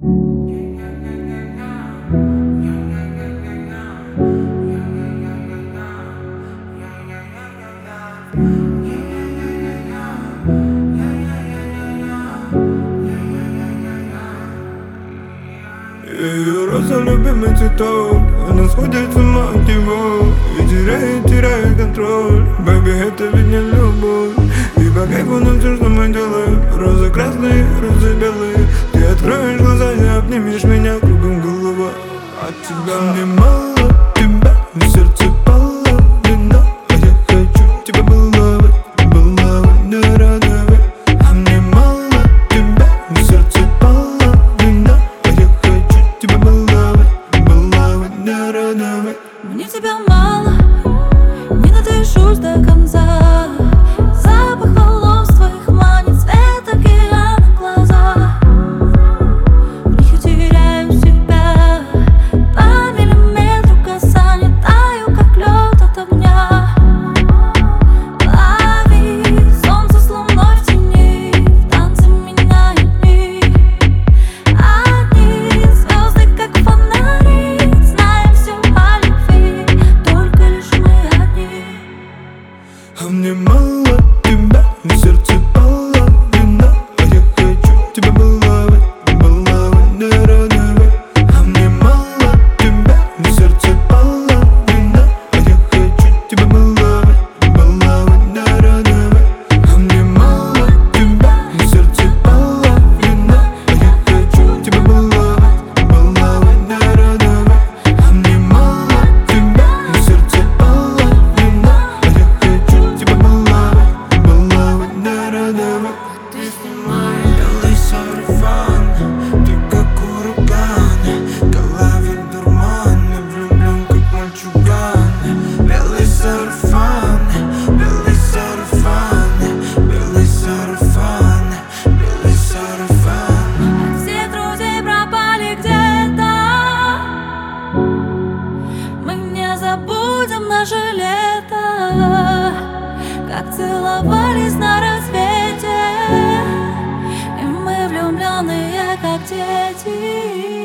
Ее роза любимый цветок, она сходит с ума от него и теряет контроль. Бэби, это ведь не любовь. И по кайфу нам все, что мы делаем. Розы красные, розы белые. Ты откроешь глаза и обнимешь меня, кругом голова от тебя. Мне мало тебя, в сердце половина, а я хочу тебя баловать, да радовать. А мне мало тебя, в сердце половина, а я хочу тебя баловать, да радовать. Мне тебя мало, не надышусь до конца. Запах волос твоих манит, цвет океана глаза. В них я теряю себя, по миллиметру касания таю, как лед от огня. Лови солнце с луной в тени, в танце меняют мир. Одни звезды, как фонари, знаем все о любви, только лишь мы одни. А мне мало тебя, в сердце половина, а я хочу тебя баловать, да радовать. А мне мало тебя, в сердце половина, а я хочу тебя баловать, да радовать. А мне мало тебя, в сердце половина, а я хочу тебя баловать, да радовать. А мне мало тебя, в сердце половина, а я хочу тебя баловать, да радовать. Ты снимаешь белый сарафан, ты как ураган, в голове дурман, я влюблен как мальчуган. Белый сарафан, белый сарафан, белый сарафан, белый сарафан. Все друзей пропали где-то, мы не забудем наше лето, как целовались на рассвете, и мы влюбленные, как дети.